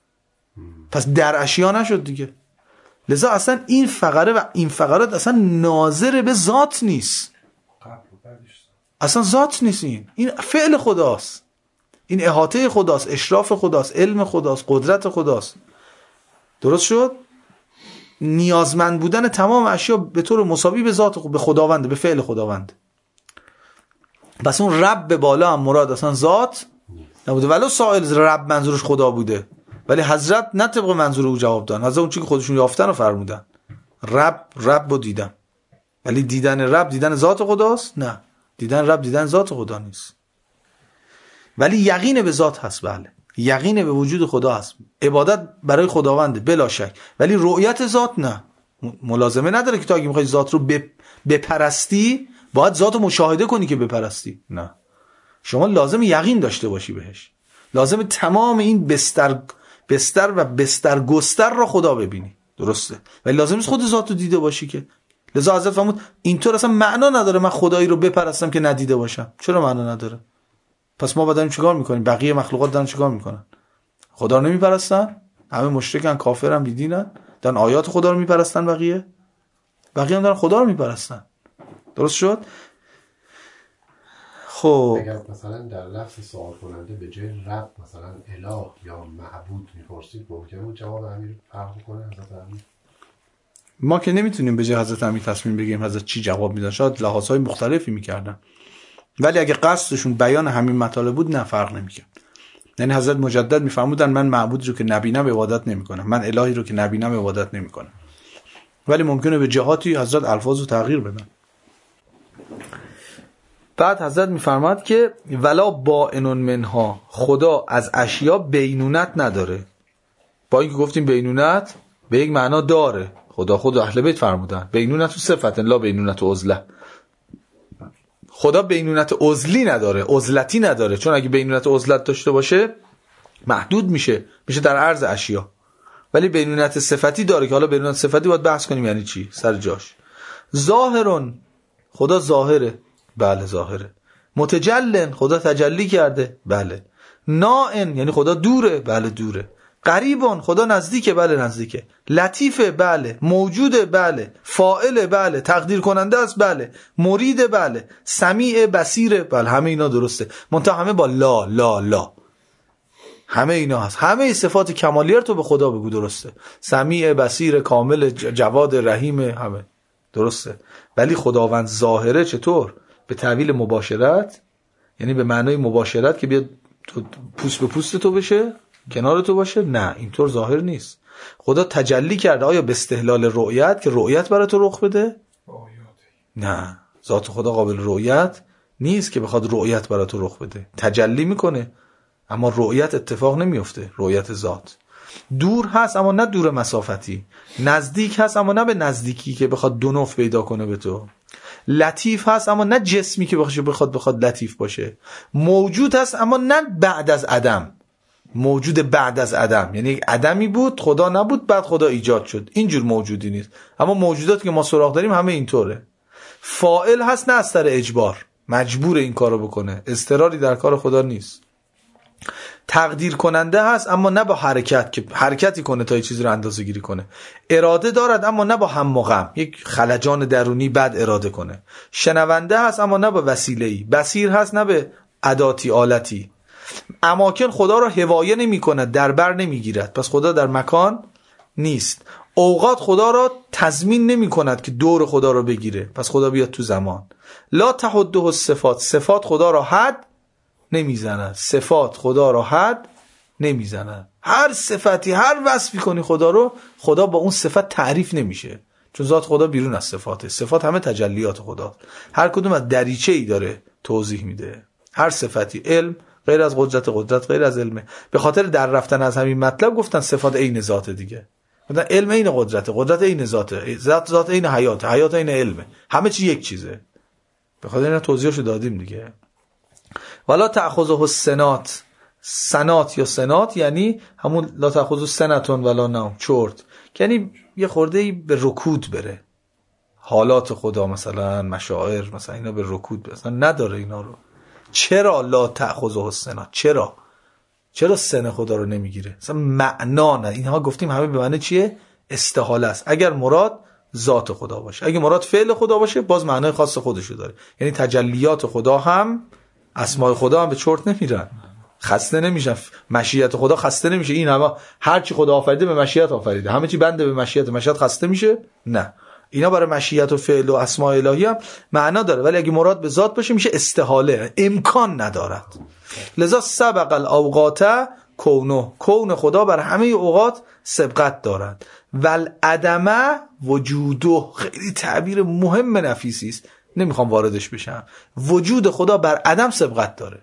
پس در اشیا نشد دیگه. لذا اصلا این فقره و این فقرات اصلا ناظر به ذات نیست، اصلا ذات نیست. این این فعل خداست، این احاطه خداست، اشراف خداست، علم خداست، قدرت خداست. درست شد؟ نیازمند بودن تمام اشیا به طور مساوی به ذات به خداوند، به فعل خداوند. پس اون رب به بالا هم مراد اصلا ذات نبوده، ولو سائل رب منظورش خدا بوده، ولی حضرت نه طبق منظور او جواب دادن. حضرت اون چیزی که خودشون یافتن رو فرمودن. رب رب رو دیدن، ولی دیدن رب دیدن ذات خداست؟ نه، دیدن رب دیدن ذات خدا نیست. ولی یقین به ذات هست، بله، یقین به وجود خدا هست، عبادت برای خداونده بلا شک، ولی رؤیت ذات نه. ملازمه نداره که تو اگه میخوای ذات رو بپرستی باید ذات رو مشاهده کنی که بپرستی. نه، شما لازم یقین داشته باشی بهش، لازم تمام این بستر بستر و بستر گستر را خدا ببینی. درسته، ولی لازم نیست خود ذات رو دیده باشی که. لذا حضرت فرمود اینطور اصلا معنا نداره من خدایی رو بپرستم که ندیده باشم. چرا معنا نداره؟ پس ما بعدن چیکار میکنیم؟ بقیه مخلوقات دارن چیکار میکنن؟ خدا رو نمیپرستن؟ همه مشرکن، کافرن، بیدینن، دارن آیات خدا رو میپرستن. بقیه بقیه هم دارن خدا رو میپرستن. درست شد؟ خب اگر مثلا در لفظ سوال کننده به جای رب مثلا اله یا معبود میپرسید، ممکنه بود جواب امیر فرق کنه؟ حضرت امیر ما که نمیتونیم به جای حضرت امیر تصمیم بگیریم حضرت چی جواب میدن، شاید لحاظهای مختلفی میکردن، ولی اگه قصدشون بیان همین مطالب بود نه فرق نمیکرد. یعنی حضرت مجدد میفرمودن من معبود رو که نبینم عبادت نمیکنم، من الهی رو که نبینم عبادت نمیکنم، ولی ممکنه به جهاتی حضرت الفاظ رو تغییر بدن. بعد حضرت میفرماد که ولا بائنون منها، خدا از اشیا بینونت نداره. با اینکه گفتیم بینونت به یک معنا داره، خدا خود اهل بیت فرمودن بینونت و صفت لا بینونت و عزله. خدا بینونت عزلی نداره، عزلتی نداره، چون اگه بینونت عزلت داشته باشه محدود میشه، میشه در عرض اشیا. ولی بینونت صفتی داره که حالا بینونت صفتی باید بحث کنیم یعنی چی، سر جاش. ظاهرون، خدا ظاهره، بله ظاهره. متجلن، خدا تجلی کرده، بله. نائن یعنی خدا دوره، بله دوره. قریبون، خدا نزدیکه، بله نزدیکه. لطیفه، بله. موجوده، بله. فاعله، بله. تقدیر کننده است، بله. مریده، بله. سمیع، بصیره، بله. همه اینا درسته، منتها همه با لا لا لا، همه اینا هست. همه صفات کمالیه تو به خدا بگو، درسته. سمیع، بصیر، کامل، جواد، رحیم، همه درسته. ولی خداوند ظاهره چطور؟ به تعبیل مباشرت، یعنی به معنای مباشرت که بیاد پوست به پوست تو بشه، کنار تو باشه. نه، اینطور ظاهر نیست. خدا تجلی کرده. آیا به استحلال رؤیت که رؤیت برای تو رخ بده؟ نه، ذات خدا قابل رؤیت نیست که بخواد رؤیت برای تو رخ بده. تجلی میکنه. اما رؤیت اتفاق نمیفته، رؤیت ذات. دور هست اما نه دور مسافتی، نزدیک هست اما نه به نزدیکی که بخواد دو نوع پیدا کنه به تو، لطیف هست اما نه جسمی که بخواد بخواد لطیف باشه، موجود هست اما نه بعد از عدم، موجود بعد از عدم، یعنی یک عدمی بود خدا نبود بعد خدا ایجاد شد، اینجور موجودی نیست. اما موجوداتی که ما سراغ داریم همه اینطوره. فاعل هست نه از سر اجبار، مجبور این کارو بکنه، اضطراری در کار خدا نیست. تقدیر کننده هست اما نه با حرکت که حرکتی کنه تا یه چیزی رو اندازه گیری کنه. اراده دارد اما نه با هم و غم، یک خلجان درونی بعد اراده کنه. شنونده هست اما نه با وسیله‌ای. بصیر هست نه به اداتی آلتی. اماکن خدا را هوایه نمی کند، در بر نمی گیرد، پس خدا در مکان نیست. اوقات خدا را تضمین نمی کند که دور خدا را بگیره، پس خدا بیاد تو زمان. لا تحده الصفات، صفات خدا را حد نمیزند، صفات خدا را حد نمیزند. هر صفتی هر وصفی کنی خدا رو، خدا با اون صفت تعریف نمیشه، چون ذات خدا بیرون از صفاته. صفات همه تجلیات خدا، هر کدوم از دریچه ای داره توضیح میده. هر صفتی، علم غیر از قدرت، قدرت غیر از علمه. به خاطر در رفتن از همین مطلب گفتن صفات عین ذات دیگه. گفتن علم عین قدرت، قدرت عین ذاته، ذات ذات عین حیات، حیات عین علمه، همه چی یک چیزه. به خاطر اینا توضیحشو دادیم دیگه. ولا تأخذه السنات، سنات یا سنات یعنی همون لا تأخذه سنتون ولا نوم، چرت، یعنی یه خورده به رکود بره. حالات خدا مثلا مشاعر مثلا اینا به رکود بره، مثلا نداره اینا رو. چرا لا تأخذه السنات؟ چرا چرا سن خدا رو نمیگیره؟ مثلا معنا نه، اینها گفتیم همه به معنی چیه؟ استحاله است. اگر مراد ذات خدا باشه، اگه مراد فعل خدا باشه باز معنای خاص خودشو داره. یعنی تجلیات خدا هم، اسماء خدا هم به چرت نمیرن، خسته نمیشن. مشیت خدا خسته نمیشه. این همه هر چی خدا آفریده به مشیت آفریده، همه چی بنده به مشیت، مشیت خسته میشه؟ نه. اینا برای مشیت و فعل و اسماء الهی هم معنا داره، ولی اگه مراد به ذات باشه میشه استحاله، امکان ندارد. لذا سبق الاوقات کونه، کون خدا بر همه اوقات سبقت دارد. والعدم وجوده، خیلی تعبیر مهم نفیسی است، نمیخوام واردش بشم. وجود خدا بر عدم سبقت داره.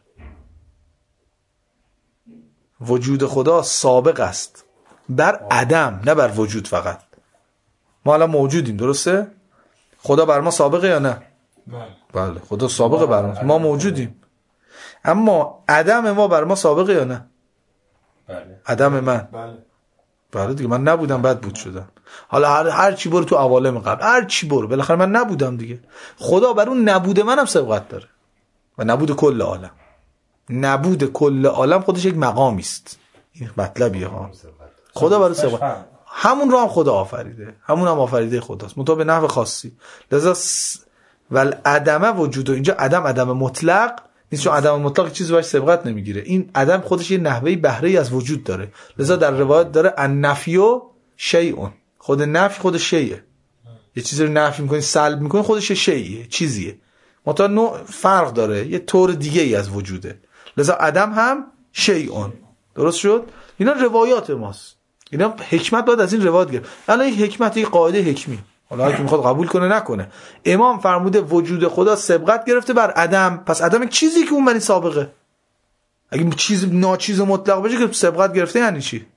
وجود خدا سابق است بر عدم، نه بر وجود فقط. ما الان موجودیم، درسته؟ خدا بر ما سابقه یا نه؟ بله. بله خدا سابقه بر ما، ما موجودیم. اما عدم ما بر ما سابقه یا نه؟ بله. عدم من بله. بله دیگه، من نبودم بعد بود شدم. حالا هر هر چی برو تو عوالم قبل، هر چی برو، بالاخره من نبودم دیگه. خدا بر اون نبود منم سبقت داره و نبود کل عالم. نبود کل عالم خودش یک مقامی است. این مطلبیه ها. خدا برای سبقت همون رو هم خدا آفریده، همون هم آفریده خداست، منتها به نحو خاصی. لذا س... ول عدم وجود، اینجا عدم عدم مطلق نیست، چون عدم مطلق چیزی باش سبقت نمیگیره. این عدم خودش یه نحوه بهره از وجود داره. لذا در روایت داره النفی و شیء، خود نفی خود شیء. یه چیزی رو نفی میکنی، سلب میکنی، خودش شیء، چیزیه. منتها نوع فرق داره، یه طور دیگه ای از وجوده. لذا عدم هم شیء. درست شد؟ اینا روایات ماست. اینا حکمت باید از این روایت گرفت. الان این حکمت، این قاعده حکمی، حالا هر کی میخواد قبول کنه نکنه. امام فرموده وجود خدا سبقت گرفته بر عدم، پس عدم یک چیزی که اون بنی سابقه. اگه چیز ناچیز مطلق باشه که سبقت گرفته یعنی چی؟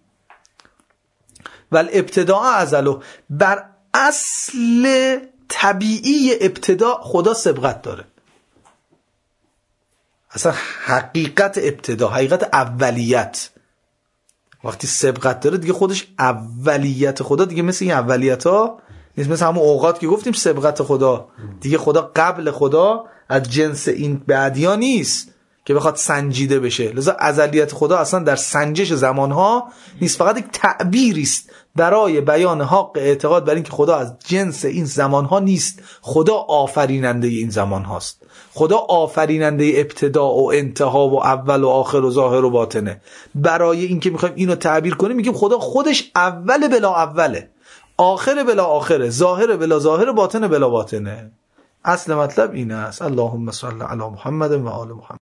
ول ابتداء ازلو، بر اصل طبیعی ابتدا خدا سبقت داره. اصلا حقیقت ابتدا، حقیقت اولیت وقتی سبقت داره دیگه خودش اولیت خدا دیگه مثل این اولیت ها نیست، مثل همون اوقات که گفتیم سبقت خدا دیگه. خدا قبل خدا از جنس این بعدیا نیست که بخواد سنجیده بشه. لذا ازلیت خدا اصلا در سنجش زمانها نیست، فقط یک تعبیری است برای بیان حق اعتقاد بر این که خدا از جنس این زمانها نیست. خدا آفریننده این زمان هاست. خدا آفریننده ابتدا و انتها و اول و آخر و ظاهر و باطنه. برای این که میخوایم اینو تعبیر کنیم میگیم خدا خودش اول بلا اوله، آخر بلا آخره، ظاهر بلا ظاهر، باطن بلا باطنه. اصل مطلب این است. اللهم صل علی محمد و آل محمد.